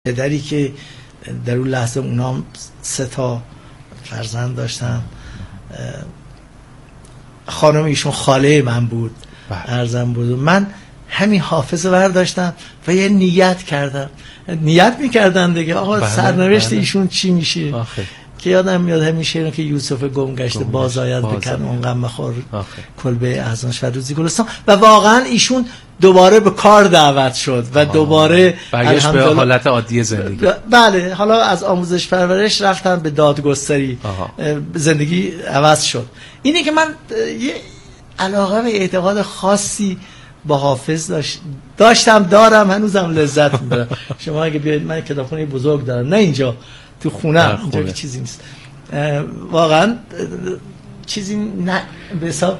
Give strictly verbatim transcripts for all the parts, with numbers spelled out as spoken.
پدری که در اون لحظه اونا سه تا فرزند داشتن، خانم ایشون خاله من بود، ارزم بود. من همین حافظه برداشتم و یه نیت کردم، نیت میکردن دیگه آقا بله، سرنوشت بله. ایشون چی میشه آخه. که یادم میاد همین شعر که یوسف گم گشته باز آید بکن اون غم خور کلبه احزانش و روزی گلستان، و واقعا ایشون دوباره به کار دعوت شد و دوباره برگشت به حالت عادی زندگی. بله، حالا از آموزش پرورش رفتن به دادگستری، زندگی عوض شد. اینه که من یه علاقه و اعتقاد خاصی با حافظ داشت داشتم دارم، هنوزم لذت میبرم. شما اگه بیاید، من کتابخونه بزرگ دارم، نه اینجا تو خونه، اینجا که چیزی نیست واقعا، چیزی نه به حساب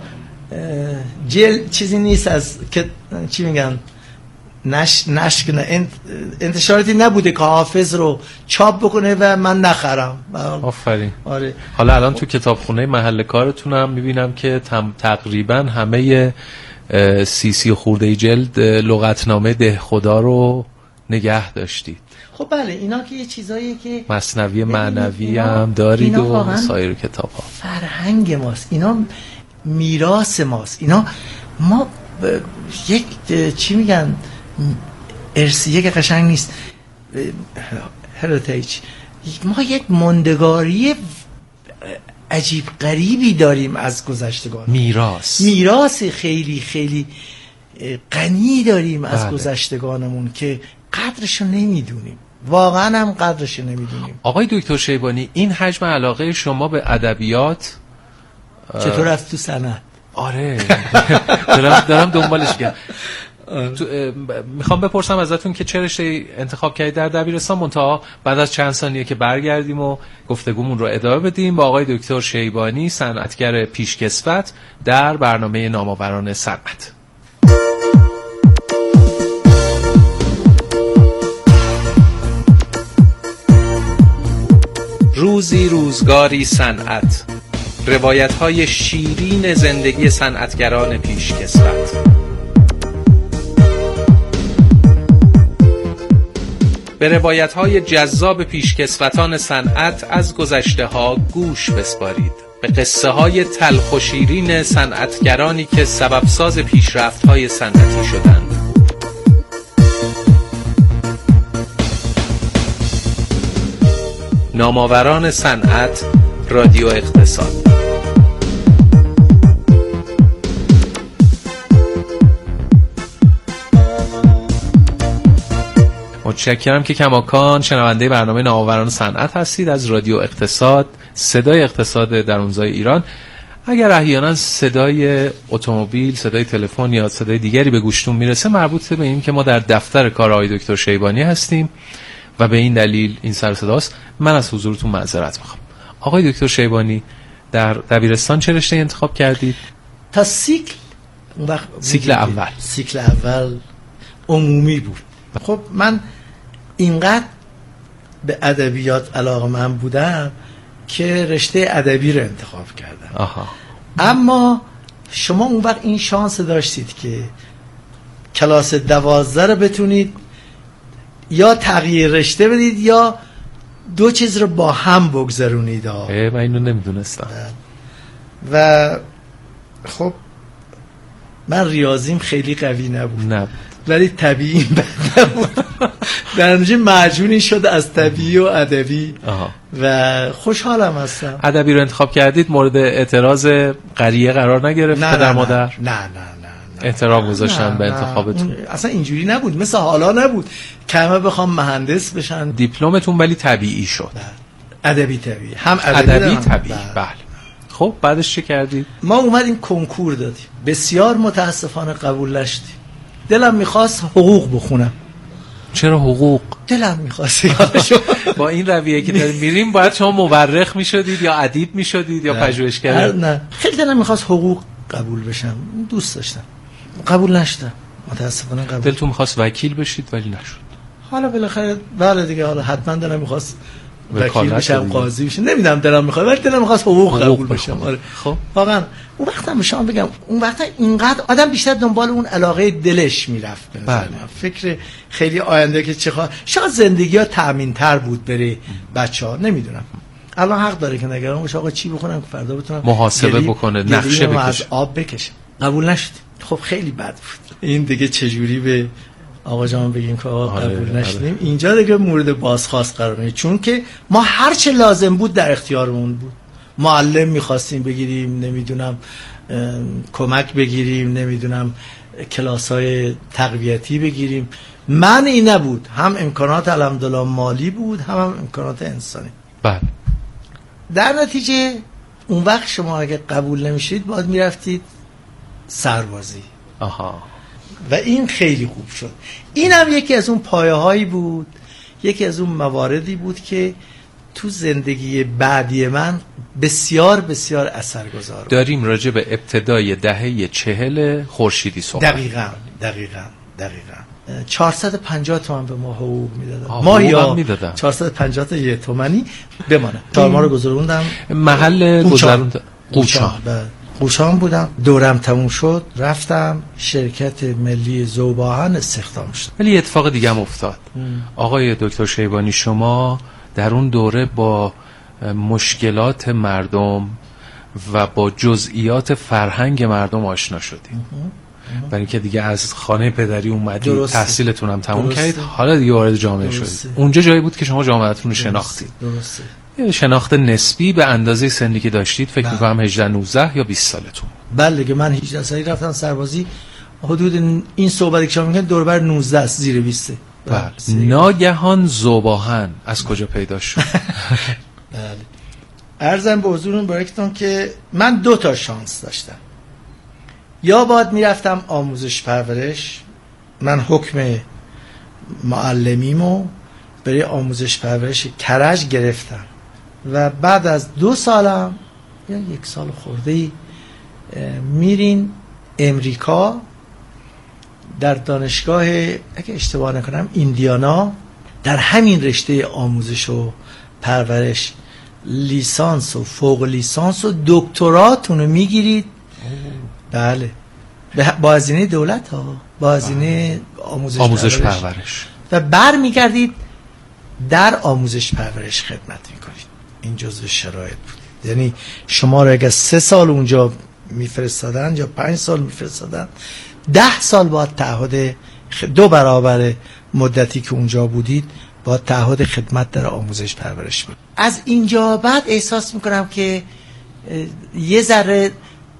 جل چیزی نیست از که چی میگن نش نشک نه انت... انتشاراتی نبوده که حافظ رو چاپ بکنه و من نخرم. آفرین. آره. حالا الان تو کتابخونه محل کارتون هم میبینم که تم... تقریبا همه سی سی خورده جلد لغتنامه ده خدا رو نگه داشتید. خب بله، اینا که یه چیزاییه که مثنوی معنوی هم دارید و سایر کتاب ها فرهنگ ماست، اینا میراث ماست، اینا ما یک چی میگن ارثیه که قشنگ نیست، هریتیج، ما یک ماندگاری عجیب غریبی داریم از گذشتگان، میراث میراث خیلی خیلی غنی داریم از بله. گذشتگانمون که قدرشو نمیدونیم، واقعا هم قدرشو نمیدونیم. آقای دکتر شیبانی، این حجم علاقه شما به ادبیات چطور رفت تو صنعت؟ آره دارم, دارم دنبالش گردم. میخوام بپرسم ازتون که چه رشته انتخاب کردید در دبیرستان، منتها بعد از چند ثانیه که برگردیم و گفتگومون رو ادامه بدیم با آقای دکتر شیبانی، صنعتگر پیشکسوت، در برنامه نامآوران صنعت. روزی روزگاری صنعت، روایت‌های شیرین زندگی صنعتگران پیشکسوت. به روایت‌های جذاب پیشکسوتان صنعت از گذشته‌ها گوش بسپارید. به قصه‌های تلخ و شیرین صنعتگرانی که سببساز پیشرفت‌های صنعتی شدند. نامآوران صنعت، رادیو اقتصاد. متشکرم که کماکان شنونده برنامه نامآوران صنعت هستید از رادیو اقتصاد، صدای اقتصاد درونزای ایران. اگر احیانا صدای اتومبیل، صدای تلفن یا صدای دیگری به گوشتون میرسه، مربوط به این که ما در دفتر کار آقای دکتر شیبانی هستیم و به این دلیل این سر صداست. من از حضورتون معذرت میخوام. آقای دکتر شیبانی، در دبیرستان چه رشته انتخاب کردید؟ تا سیکل وقت سیکل اول سیکل اول عمومی بود. خب من اینقدر به ادبیات علاقه من بودم که رشته ادبی رو انتخاب کردم. آها. اما شما اون وقت این شانس داشتید که کلاس دوازده رو بتونید یا تغییر رشته بدید یا دو چیز رو با هم بگذرونید. من اینو نمیدونستم. و خب من ریاضیم خیلی قوی نبود، نه، ولی طبیعی بد نبود. در نتیجه معجونی شد از طبیعی و ادبی و خوشحالم هستم. ادبی رو انتخاب کردید، مورد اعتراض قریه قرار نگرفت پدر مادر؟ نه نه نه احترام گذاشتن به انتخابتون؟ اصلا اینجوری نبود، مثل حالا نبود که همه بخوام مهندس بشن. دیپلمتون ولی طبیعی شد؟ ادبی طبیعی، هم ادبی طبیعی. بله. خب بعدش چه کردید؟ ما اومدیم کنکور دادیم، بسیار متاسفانه قبول نشدیم. دلم میخواست حقوق بخونم. چرا حقوق؟ دلم میخواست. با این رویه که داریم میریم باید شما مورخ میشدید یا ادیب میشدید یا پژوهشگر؟ نه، خیلی دلم میخواست حقوق قبول بشم، دوست داشتم، قبول نشدم متاسفانه. قبول دلتون میخواست وکیل بشید ولی نشد؟ حالا بالاخره بله دیگه، حالا حتما دلم میخواست وکیل بشم، قاضی بشم، نمیدونم دلم میخواد، ولی دلم میخواست حقوق قبول بشم. آره خب واقعا اون وقتا به شما بگم اون وقتا اینقدر آدم بیشتر دنبال اون علاقه دلش میرفت. به نظر من فکر خیلی آینده که چه خواهد، شاید زندگی ها تامین تر بود برای بچه‌ها، نمیدونم. الان حق داره که نگران باشه آقا چی بخونم که فردا بتونم محاسبه بکنه، نقشه بکشه، از آب بکشه. قبول نشد. خب خیلی بد بود. این دیگه چجوری به آقا جان بگیم که آقا قبول نشدیم؟ اینجا دیگه مورد بازخواست قرار میگیره، چون که ما هر چه لازم بود در اختیارمون بود. معلم میخواستیم بگیریم، نمیدونم کمک بگیریم، نمیدونم کلاس‌های تقویتی بگیریم. من این نبود، هم امکانات الحمدلله مالی بود، هم, هم امکانات انسانی. بله. در نتیجه اون وقت شما اگه قبول نمیشید باید میرفتید سربازی. آها. و این خیلی خوب شد. این هم یکی از اون پایه هایی بود، یکی از اون مواردی بود که تو زندگی بعدی من بسیار بسیار اثرگذار بود. داریم راجع به ابتدای دهه چهل خورشیدی صحبت. دقیقاً دقیقاً دقیقاً چهارصد و پنجاه تومن به ما حقوق میدادن. ماهی یا چهارصد و پنجاه تا یه تومانی بمانه. تارما رو گذروندم محل گذروند قوچان. قوچان بودم، دورم تموم شد، رفتم شرکت ملی ذوب‌آهن استخدام شدم. ولی اتفاق دیگه هم افتاد. ام. آقای دکتر شیبانی، شما در اون دوره با مشکلات مردم و با جزئیات فرهنگ مردم آشنا شدید. برای اینکه دیگه از خانه پدری اومدید، تحصیلتون هم تموم کردید، حالا دیگه وارد جامعه شدید. اونجا جایی بود که شما جامعه‌تون رو شناختید. درسته. یه شناخت نسبی به اندازه سنی که داشتید، فکر می‌کنم هجده نوزده یا بیست سالتون. بله که من هجده سالی رفتم سربازی، حدود این صحبتی که شما میگن دور بر نوزده است، زیر بیست. بله. ناگهان ذوب‌آهن از کجا پیدا شد؟ بله. عرضم به حضورتون برایتون که من دو تا شانس داشتم. یا باید میرفتم آموزش پرورش، من حکم معلمیمو برای آموزش پرورش کرج گرفتم و بعد از دو سالم یا یک سال خورده‌ای میرین امریکا در دانشگاه، اگه اشتباه نکنم ایندیانا، در همین رشته آموزش و پرورش لیسانس و فوق لیسانس و دکتراتون رو میگیرید. بله، با هزینه دولت ها، با هزینه آموزش, آموزش پرورش, پرورش. و بر میگردید در آموزش پرورش خدمت میکنید. این جزو شرایط بود. یعنی شما رو اگر سه سال اونجا میفرستادن یا پنج سال میفرستادن، ده سال باید تعهد دو برابر مدتی که اونجا بودید با تعهد خدمت در آموزش پرورش بود. از اینجا بعد احساس میکنم که یه ذره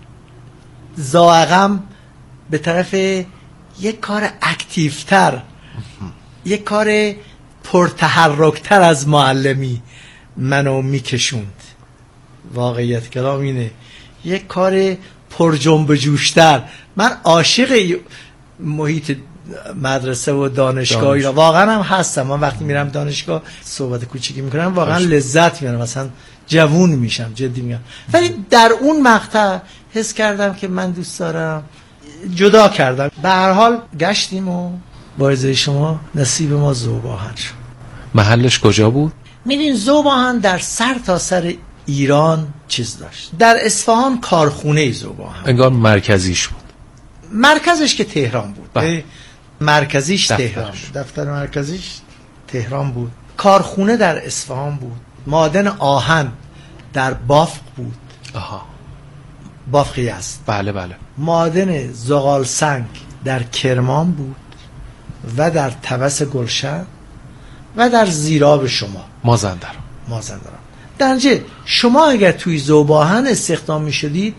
ذائقم به طرف یک کار اکتیوتر، یک کار پرتحرکتر از معلمی منو میکشوند. واقعیت کلام اینه، یک کار پر جنب جوشتر. من عاشق محیط مدرسه و دانشگاهی را واقعا هم هستم. من وقتی میرم دانشگاه صحبت کوچیکی میکنم واقعا لذت میبرم، مثلا جوون میشم، جدی میگم. ولی در اون مقطع حس کردم که من دوست دارم جدا کردم. به هر حال گشتیم و با اجازه شما نصیب ما ذوب‌آهن شد. محلش کجا بود؟ میدین ذوب‌آهن در سر تا سر ایران چیز داشت. در اصفهان کارخونه ذوب‌آهن انگار مرکزیش بود. مرکزش که تهران بود. بله. مرکزیش تهران بود. دفتر مرکزیش تهران بود. کارخونه در اصفهان بود. معدن آهن در بافق بود. آها. بافقی است. بله بله. معدن زغال سنگ در کرمان بود و در طوس گلشن و در زیراب شما مازندران. مازندران. در نتیجه شما اگر توی ذوب‌آهن استخدام می شدید،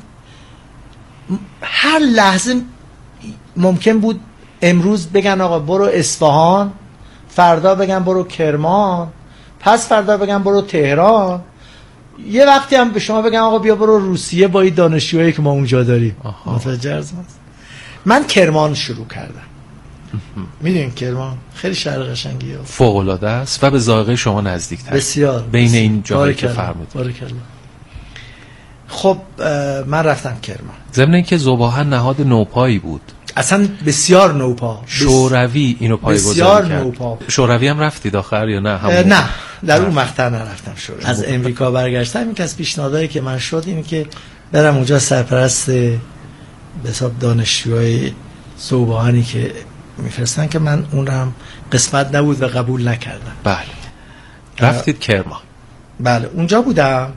هر لحظه ممکن بود امروز بگن آقا برو اصفهان، فردا بگن برو کرمان، پس فردا بگن برو تهران، یه وقتی هم به شما بگن آقا بیا برو روسیه با این دانشجوهایی که ما اونجا داریم. متوجه هستید؟ من کرمان شروع کردم. میدونین کرمان خیلی شهر قشنگیه، فوق العاده است و به ذائقه شما نزدیک‌تر بسیار بین این جایی که فرمودید. خب من رفتم کرمان. ضمن اینکه ذوب‌آهن نهاد نوپایی بود. اصلا بسیار نوپا. شوروی اینو پایه‌گذاری کرد. بسیار نوپا. شوروی هم رفتید آخر یا نه؟ همون نه در اون مقطع نرفتم شوروی. از امریکا برگشتم. این که از پیشنهادایی که من شد این که برم اونجا سرپرست به حساب دانشجوهای ذوباهنی که میفرستن که من اون هم قسمت نبود و قبول نکردم. بله. رفتید کرمان. بله اونجا بودم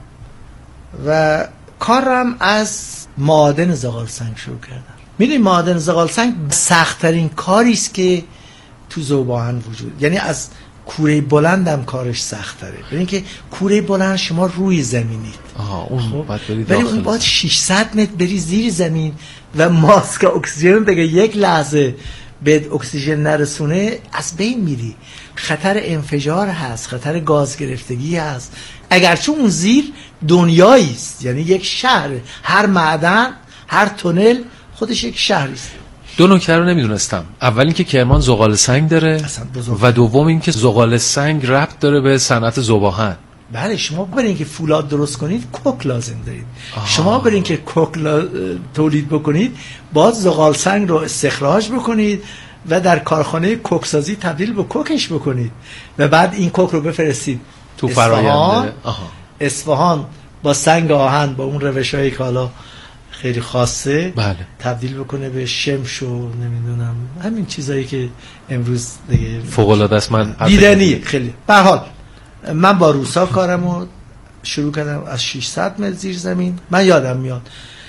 و کارم از معادن زغال سنگ شروع کردم. میدونی معادن زغال سنگ سخت‌ترین کاری است که تو ذوباهن وجود، یعنی از کوره بلندم کارش سخت‌تره. ببین که کوره بلند شما روی زمینید. آها اون خب؟ باید بری ولی اون باید ششصد متر بری زیر زمین و ماسک اکسیژن بگه یک لحظه به اکسیژن نرسونه از بین میری. خطر انفجار هست، خطر گاز گرفتگی هست. اگرچه اون زیر دنیایی است، یعنی یک شهر، هر معدن، هر تونل خودش یک شهری است. دو نکته رو نمیدونستم. اول اینکه کرمان زغال سنگ داره و دوم اینکه زغال سنگ ربط داره به صنعت ذوباهن. بله شما برین که فولاد درست کنید کوک لازم دارید. آه. شما برین که کوک لا... تولید بکنید باید زغال سنگ رو استخراج بکنید و در کارخانه کوک سازی تبدیل به کوکش بکنید و بعد این کوک رو بفرستید تو فرآیند اصفهان با سنگ آهن با اون روش‌هایی که حالا خیلی خاصه بله. تبدیل بکنه به شمش و نمیدونم همین چیزایی که امروز دیگه فوق العاده است. من دیدنی خیلی. به هر حال من با روسا کارمو شروع کردم از ششصد متر زیر زمین. من یادم میاد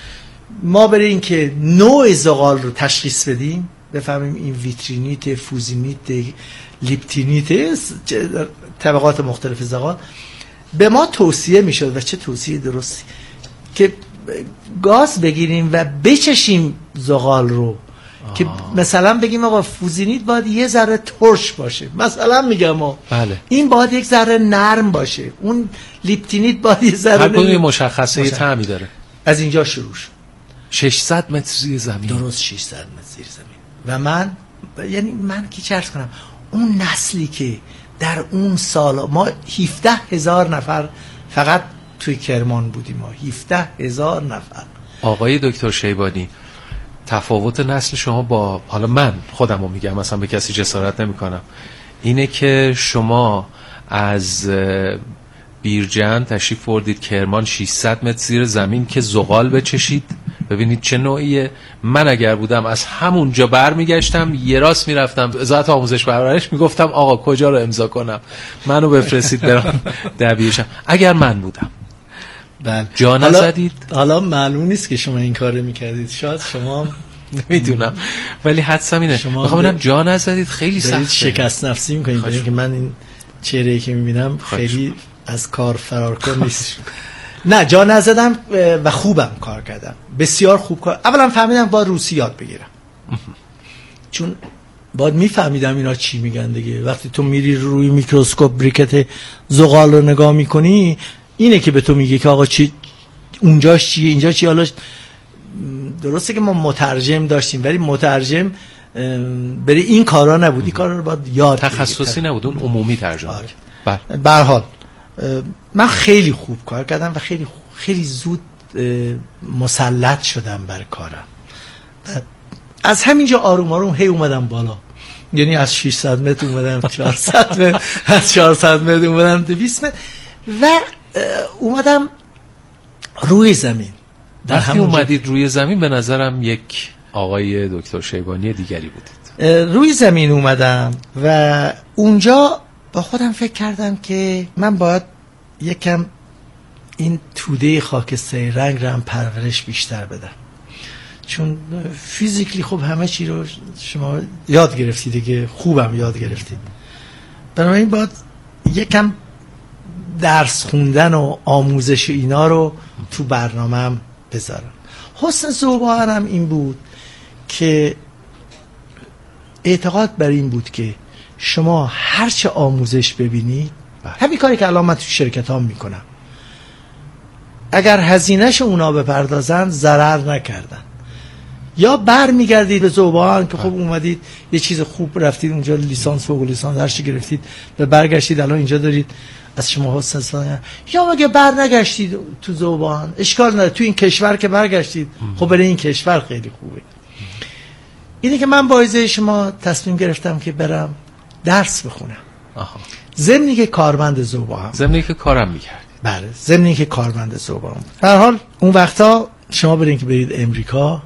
ما برای این که نوع زغال رو تشخیص بدیم بفهمیم این ویترینیت، فوزینیت، لیپتینیت، طبقات مختلف زغال به ما توصیه میشد و چه توصیه درستی که گاز بگیریم و بچشیم زغال رو. آه. که مثلا بگیم آقا فوزینیت باید یه ذره ترش باشه، مثلا میگم آقا بله. این باید یک ذره نرم باشه، اون لیپتینیت باید یه ذره هر کدوم مشخصه یه طعمی داره. از اینجا شروع شد. ششصد متر زیر زمین. درست ششصد متر زیر زمین. و من یعنی من کی چرت کنم اون نسلی که در اون سال ما هفده هزار نفر فقط توی کرمان بودیم، ما هفده هزار نفر. آقای دکتر شیبانی تفاوت نسل شما با حالا من خودم رو میگم مثلا به کسی جسارت نمی کنم اینه که شما از بیرجند تشریف بردید کرمان ششصد متر زیر زمین که زغال بچشید. ببینید چه نوعیه. من اگر بودم از همونجا برمیگشتم یه راست میرفتم وزارت آموزش پرورش میگفتم آقا کجا رو امضا کنم منو بفرستید برام دبیرشم اگر من بودم. بله. جا نزدید؟ حالا معلوم نیست که شما این کارو میکردید، شاید شما نمیدونم ولی حدسم اینه. میخوام ببینم جا نزدید. خیلی سخته. شکست نفسی میکنید ببینید که من این چهره‌ای که میبینم خیلی از کار فرارکن نیست. نه جا نزدم و خوبم کار کردم، بسیار خوب کار. اولا فهمیدم باید روسی یاد بگیرم چون باید میفهمیدم اینا چی میگن دیگه. وقتی تو میری روی میکروسکوپ بریکت زغال رو نگاه میکنی اینه که به تو میگه که آقا چی اونجاش چیه اینجا چی. حالا درسته که ما مترجم داشتیم ولی مترجم برای این کارا نبود. این کارا رو باید یاد تخصصی نبود، اون عمومی ترجمه. بله. به هر حال من خیلی خوب کار کردم و خیلی خیلی زود مسلط شدم بر کارم. از همینجا آروم آروم هی اومدم بالا، یعنی از ششصد متر اومدم چهارصد متر، از چهارصد متر اومدم دویست متر و اومدم روی زمین. وقتی اومدید روی زمین به نظرم یک آقای دکتر شیبانی دیگری بودید. روی زمین اومدم و اونجا با خودم فکر کردم که من باید یکم این توده خاکستری رنگ رو هم پرورش بیشتر بدم، چون فیزیکلی خب همه چی رو شما یاد گرفتید دیگه، خوبم یاد گرفتید. بنابراین باید یکم درس خوندن و آموزش اینا رو تو برنامه‌ام بذارم. حسن ذوباهن هم این بود که اعتقاد بر این بود که شما هرچه آموزش ببینید، همین کاری که الان من تو شرکت ها میکنم، اگر هزینهش اونا بپردازن ضرر نکردن، یا بر میگردید به ذوباهن که خب اومدید یه چیز خوب رفتید اونجا لیسانس فوق لیسانس هرچی گرفتید و برگشتید الان اینجا دارید از شما حسن استفاده، یا مگه بر نگشتید تو ذوباهن اشکال نداره، تو این کشور که برگشتید خب برای این کشور خیلی خوبه. اینه که من با اجازه شما تصمیم گرفتم که برم درس بخونم. آها. ضمنی که کارمند ذوباهم. ضمنی که کارم می‌کردی. بله، ضمنی که کارمند ذوباهم. به هر حال اون وقتا شما برین که برید امریکا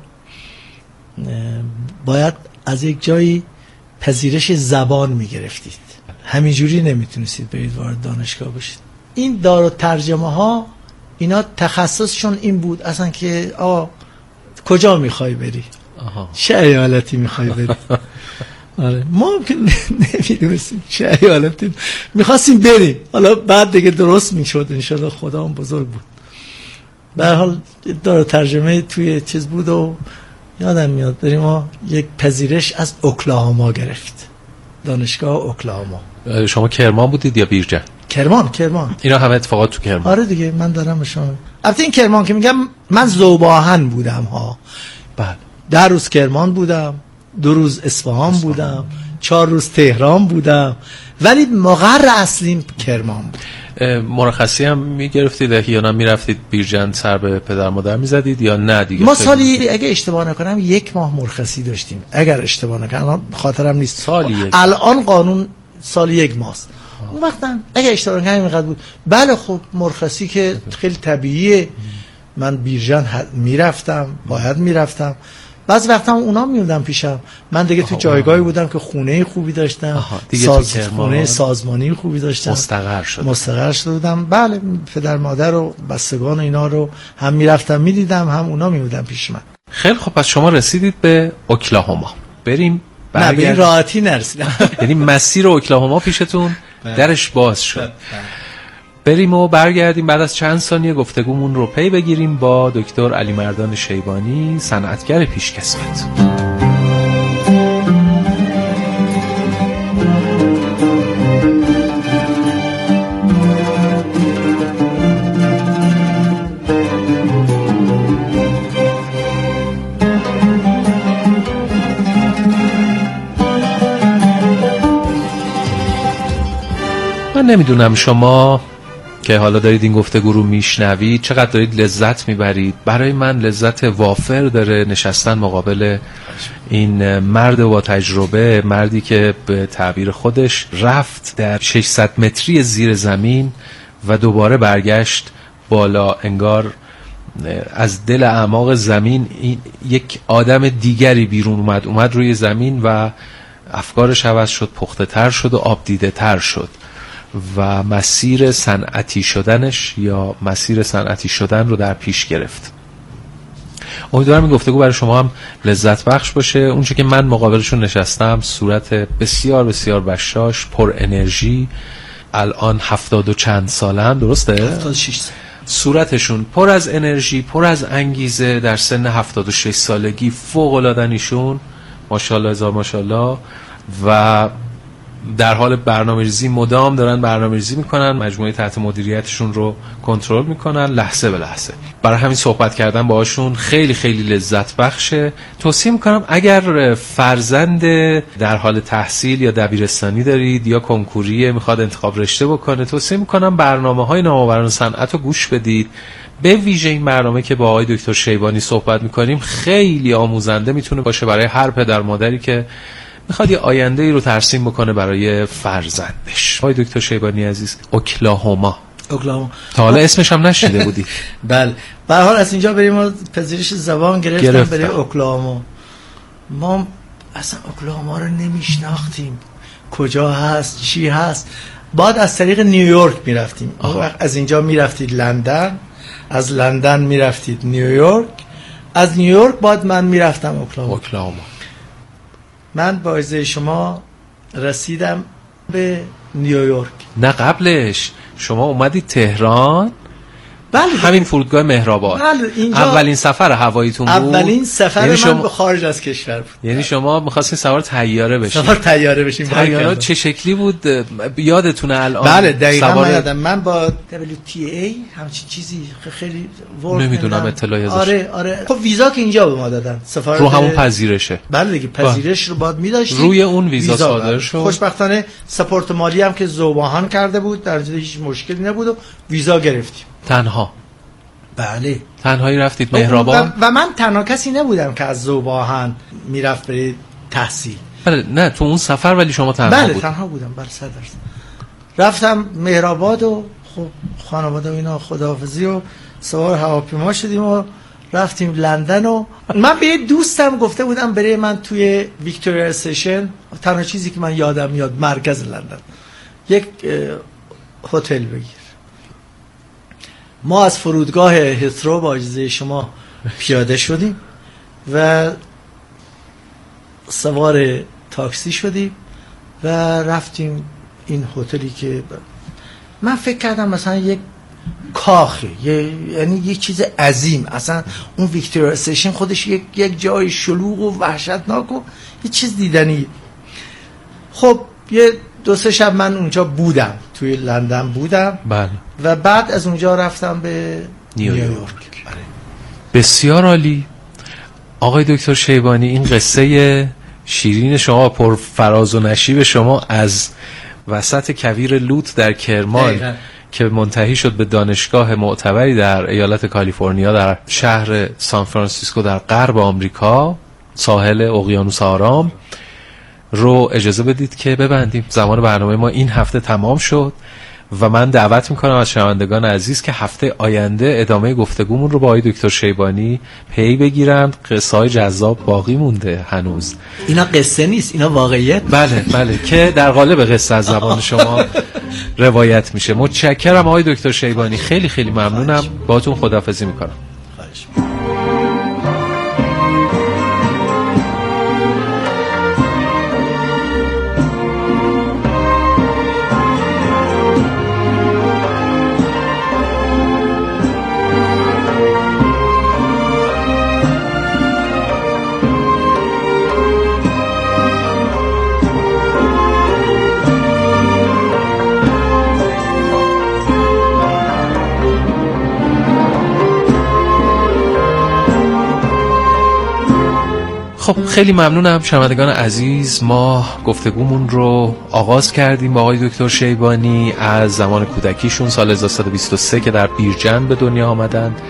باید از یک جایی پذیرش زبان میگرفتید، همینجوری نمیتونستید برید وارد دانشگاه بشید. این دار و ترجمه ها اینا تخصصشون این بود اصلا که آ کجا میخوای بری، آها. چه ایالتی میخوای بری. آره ما که نمیدونستیم چه ایالتی میخواستیم بریم، حالا بعد دیگه درست میشد انشالله، خدا هم بزرگ بود. به هر حال دار و ترجمه توی چیز بود و یادم میاد بریم ما یک پذیرش از اوکلاهاما گرفت، دانشگاه اوکلاهاما. شما کرمان بودید یا بیرجن؟ کرمان. کرمان. اینا همه اتفاقات تو کرمان. آره دیگه من دارم به شما. البته این کرمان که میگم من ذوباهن بودم ها. بله. ده روز کرمان بودم، دو روز اصفهان بودم، چهار روز تهران بودم، ولی مقر اصلیم کرمان بود. مرخصی هم میگرفتید یا نه میرفتید بیرجن سر به پدر مادر میزدید یا نه دیگه؟ ما سالی اگه اشتباه نکنم یک ماه مرخصی داشتیم، اگر اشتباه نکنم خاطرم نیست. سالی یک. الان قانون سالی یک ماست. اون وقتا اگه اشتباه نکنم اینقدر بود. بله خب مرخصی که خیلی طبیعیه. من بیرجن میرفتم، باید میرفتم. بعضی وقتا اونا میومدن پیشم، من دیگه تو جایگاهی بودم که خونه خوبی داشتم، ساز خونه سازمانی خوبی داشتم، مستقر شد مستقر شده بودم. بله پدر مادر و بستگان و اینا رو هم میرفتم میدیدم، هم اونا میومدن پیش من. خیلی خب، پس شما رسیدید به اوکلاهاما. بریم نه به این راحتی نرسیدم. یعنی مسیر اوکلاهاما پیشتون درش باز شد. بریم و برگردیم بعد از چند ثانیه گفتگومون رو پی بگیریم با دکتر علیمردان شیبانی، صنعتگر پیشکسوت. من نمیدونم شما که حالا دارید این گفتگو رو میشنوید چقدر دارید لذت میبرید. برای من لذت وافر داره نشستن مقابل این مرد با تجربه، مردی که به تعبیر خودش رفت در ششصد متری زیر زمین و دوباره برگشت بالا، انگار از دل اعماق زمین یک آدم دیگری بیرون اومد اومد روی زمین و افکارش عوض شد، پخته تر شد و آب دیده تر شد و مسیر صنعتی شدنش یا مسیر صنعتی شدن رو در پیش گرفت. امیدوارم این گفتگو برای شما هم لذت بخش باشه. اونچه که من مقابلشون نشستم صورت بسیار بسیار بشاش، پر انرژی، الان هفتاد و چند ساله هم، درسته؟ هفتاد و شش سال. صورتشون پر از انرژی، پر از انگیزه، در سن هفتاد و شش سالگی فوق العاده ایشون، ماشاءالله هزار ماشاءالله، و در حال برنامه‌ریزی مدام دارن برنامه‌ریزی میکنن، مجموعه تحت مدیریتشون رو کنترل میکنن لحظه به لحظه. برای همین صحبت کردن باهاشون خیلی خیلی لذت بخشه. توصیه میکنم اگر فرزند در حال تحصیل یا دبیرستانی دارید یا کنکوریه میخواد انتخاب رشته بکنه، توصیه میکنم برنامه‌های نوآوران صنعت رو گوش بدید. به ویژه این برنامه که با آقای دکتر شیبانی صحبت میکنیم خیلی آموزنده میتونه باشه برای هر پدر مادری که میخواد یه آینده ای رو ترسیم بکنه برای فرزندش. آقای دکتر شیبانی عزیز، اوکلاهاما. اوکلاهاما تا حالا اسمش هم نشیده بودی؟ بله. به هر حال از اینجا بریم و پذیرش زبان گرفتیم برای اوکلاهاما. ما اصلا اوکلاهاما رو نمیشناختیم، کجا هست، چی هست. بعد از طریق نیویورک میرفتیم. از اینجا میرفتید لندن، از لندن میرفتید نیویورک، از نیویورک بعد من میرفتم اوکلاهاما. اوکلاهاما. من با اجازه شما رسیدم به نیویورک. نه قبلش شما اومدید تهران؟ بله همین فرودگاه مهرآباد. بله اینجا اولین سفر هواییتون بود؟ اولین سفر یعنی من شما... به خارج از کشور بود. یعنی شما می‌خواستین سوار طیاره بشین؟ سوار طیاره بشین. طیاره چه شکلی بود یادتونه الان؟ بله دقیقاً سوار... من یادم. من با دبلیو تی ای همچین چیزی خیلی نمیدونم اطلاعی ازش. آره آره. خب ویزا که اینجا به ما دادن. سفارت رو همون پذیرشه. بله دیگه پذیرش رو باید می‌داشتیم. روی اون ویزا, ویزا صادر شد. خوشبختانه سپورت مالی هم که ذوباهن کرده بود، در جای هیچ مشکلی نبود و ویزا گرفتیم. تنها بله. تنهایی رفتید مهرآباد؟ و, و من تنها کسی نبودم که از ذوباهن میرفت برای تحصیل. بله نه تو اون سفر ولی شما تنها بله بود؟ تنها بودم. بله صد درصد. رفتم مهرآباد و خب خانواده و اینا خداحافظی و سوار هواپیما شدیم و رفتیم لندن و من به یه دوستم گفته بودم برای من توی ویکتوریا استیشن، تنها چیزی که من یادم میاد مرکز لندن، یک هتل بگیر. ما از فرودگاه هیثرو با اجازه شما پیاده شدیم و سوار تاکسی شدیم و رفتیم این هتلی که من فکر کردم مثلا یک کاخه، یعنی یک چیز عظیم. اصلا اون ویکتوریا استیشن خودش یک یک جای شلوغ و وحشتناک و یه چیز دیدنی. خب یه دو سه شب من اونجا بودم، توی لندن بودم. بله. و بعد از اونجا رفتم به نیویورک. بله. بسیار عالی. آقای دکتر شیبانی، این قصه شیرین شما پر فراز و نشیب شما از وسط کویر لوت در کرمان دقیقا. که منتهی شد به دانشگاه معتبری در ایالت کالیفرنیا در شهر سان فرانسیسکو در غرب آمریکا، ساحل اقیانوس آرام، رو اجازه بدید که ببندیم. زمان برنامه ما این هفته تمام شد و من دعوت میکنم از شنوندگان عزیز که هفته آینده ادامه گفتگومون رو با آقای دکتر شیبانی پی بگیرند. قصه های جذاب باقی مونده هنوز. اینا قصه نیست، اینا واقعیت. بله بله که در قالب قصه از زبان شما روایت میشه. متشکرم آقای دکتر شیبانی، خیلی خیلی ممنونم. باهاتون خداحافظی میکنم. خب خیلی ممنونم شنوندگان عزیز. ما گفتگومون رو آغاز کردیم با آقای دکتر شیبانی از زمان کودکیشون سال هزار و سیصد و بیست و سه که در بیرجند به دنیا آمدند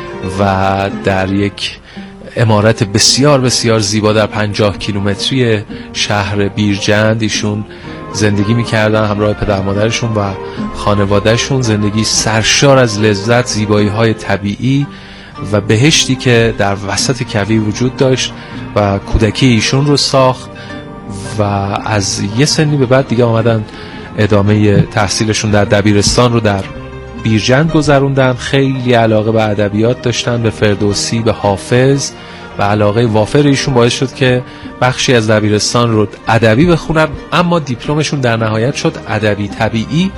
و در یک عمارت بسیار بسیار زیبا در پنجاه کیلومتری شهر بیرجند ایشون زندگی میکردن همراه پدر مادرشون و خانوادهشون. زندگی سرشار از لذت، زیبایی های طبیعی و بهشتی که در وسط کویر وجود داشت و کودکی ایشون رو ساخت و از یه سنی به بعد دیگه آمدن ادامه تحصیلشون در دبیرستان رو در بیرجند گذروندن. خیلی علاقه به ادبیات داشتن، به فردوسی، به حافظ و علاقه وافر ایشون باعث شد که بخشی از دبیرستان رو ادبی بخونن، اما دیپلمشون در نهایت شد ادبی طبیعی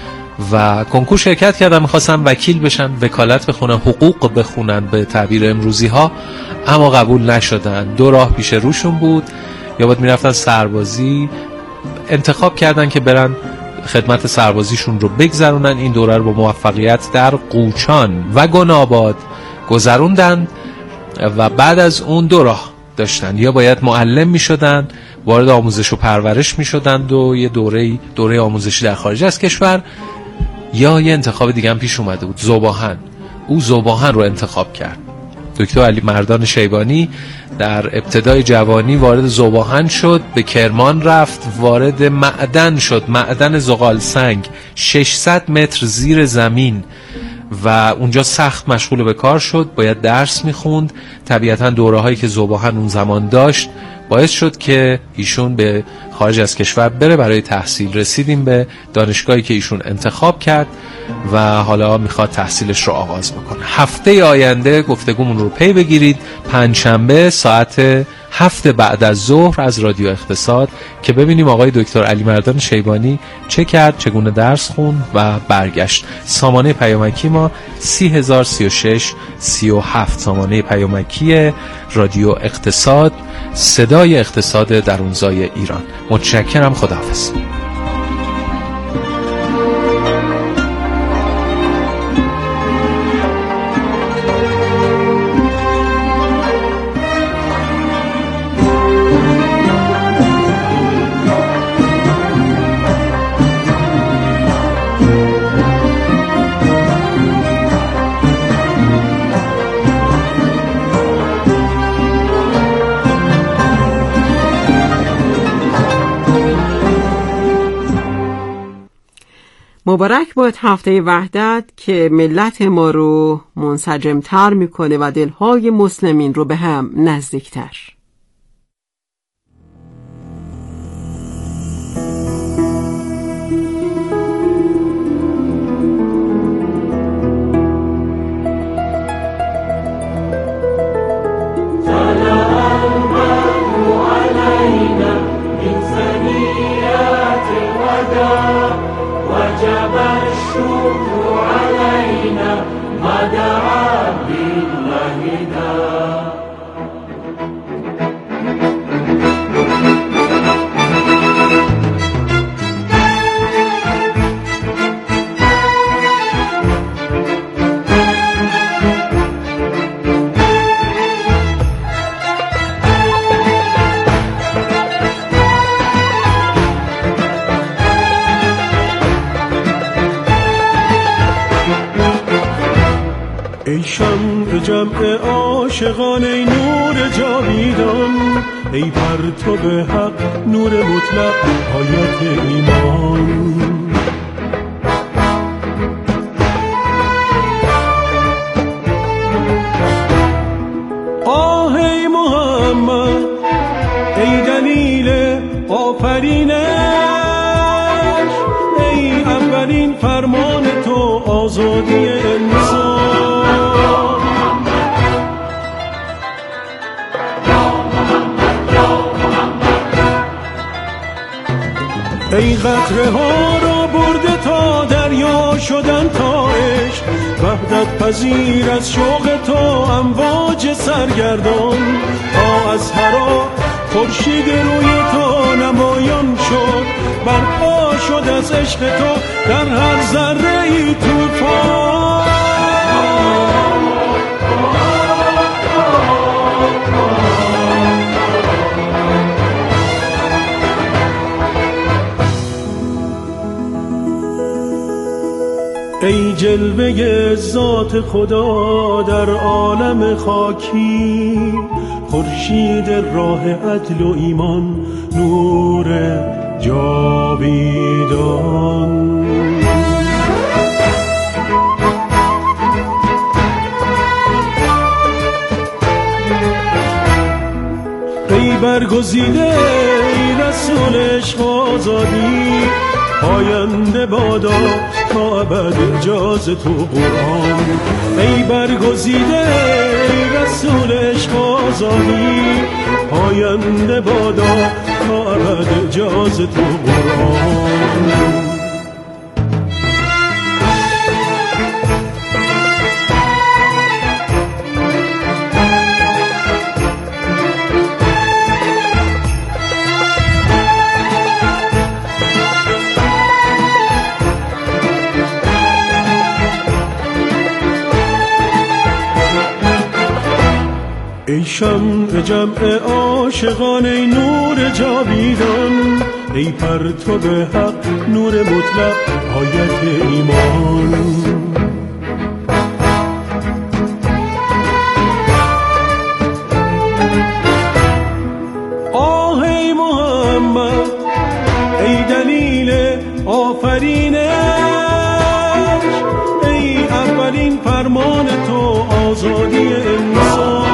و کنکور شرکت کردن، میخواستن وکیل بشن، وکالت بخونن، حقوق بخونن به تعبیر امروزی ها، اما قبول نشدن. دو راه پیش روشون بود، یا باید میرفتن سربازی. انتخاب کردن که برن خدمت سربازیشون رو بگذرونن. این دوره رو با موفقیت در قوچان و گناباد گذروندن و بعد از اون دو راه داشتن، یا باید معلم میشدن، وارد آموزش و پرورش میشدند و یه دوره دوره آموزشی در خارج از کشور، یا یه انتخاب دیگه هم پیش اومده بود، ذوباهن. او ذوباهن رو انتخاب کرد. دکتر علی مردان شیبانی در ابتدای جوانی وارد ذوباهن شد، به کرمان رفت، وارد معدن شد، معدن زغال سنگ ششصد متر زیر زمین و اونجا سخت مشغول به کار شد. باید درس میخوند. طبیعتا دوره هایی که ذوباهن اون زمان داشت باعث شد که ایشون به خارج از کشور بره برای تحصیل. رسیدیم به دانشگاهی که ایشون انتخاب کرد و حالا میخواد تحصیلش رو آغاز بکنه. هفته آینده گفتگومون رو پی بگیرید، پنجشنبه ساعت هفت بعد از ظهر از رادیو اقتصاد، که ببینیم آقای دکتر علی مردان شیبانی چه کرد، چگونه درس خوند و برگشت. سامانه پیامکی ما سی هزار سی و شش سی و هفت، سامانه پیامکی رادیو اقتصاد، صدای اقتصاد درونزای ایران. متشکرم. خداحافظ. مبارک باد هفته وحدت که ملت ما رو منسجمتر میکنه و دلهای مسلمین رو به هم نزدیکتر. ای شمع جمع عاشقان، ای نور جاویدان، ای پرتو حق، نور مطلق، آیت ایمان. آه ای محمد، ای دلیل آفرینش، ای اولین فرمان تو، آزادی انسان. ای قطره ها را برده تا دریا شدن تا عشق، وحدت پذیر از شوق تو امواج سرگردان. تا از هرا خورشید روی تو نمایان شد، برپا شد از عشق تو در هر ذره ای طوفان. ای جلوه ذات خدا در عالم خاکی، خورشید راه عدل و ایمان، نور جاویدان. ای برگزیده، ای رسول عشق و آزادی، پاینده بادا تا ابد اجاز تو قرآن. ای برگزیده، ای رسول عشق و آزادی، پاینده بادا تا ابد اجاز تو قرآن. ای شمع جمع عاشقان، ای نور جاویدان، ای پرتو حق، نور مطلق، آیت ایمان. آه ای محمد، ای دلیل آفرینش، ای اولین فرمان تو، آزادی انسان.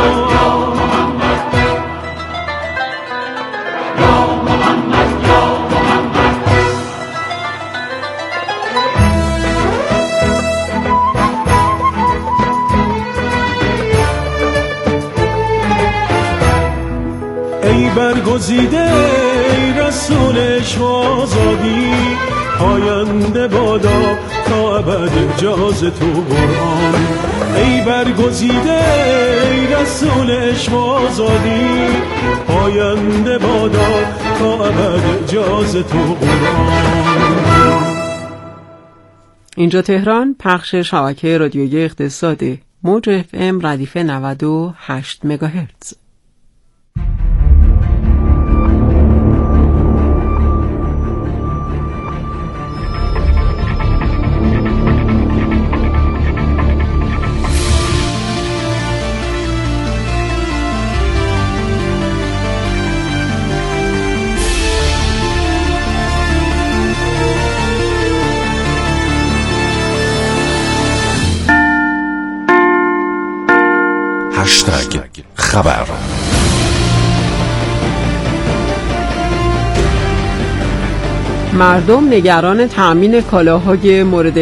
ای برگزیده، ای رسول عشق و آزادی، پاینده بادا تا ابد اجاز تو قرآن. ای برگزیده، ای رسول عشق و آزادی، پاینده بادا تا ابد اجاز تو قرآن. اینجا تهران، پخش شبکه رادیویی اقتصاد موج اف ام ردیف نود و هشت مگاهرتز. هشتگ خبر. مردم نگران تأمین کالاهای مورد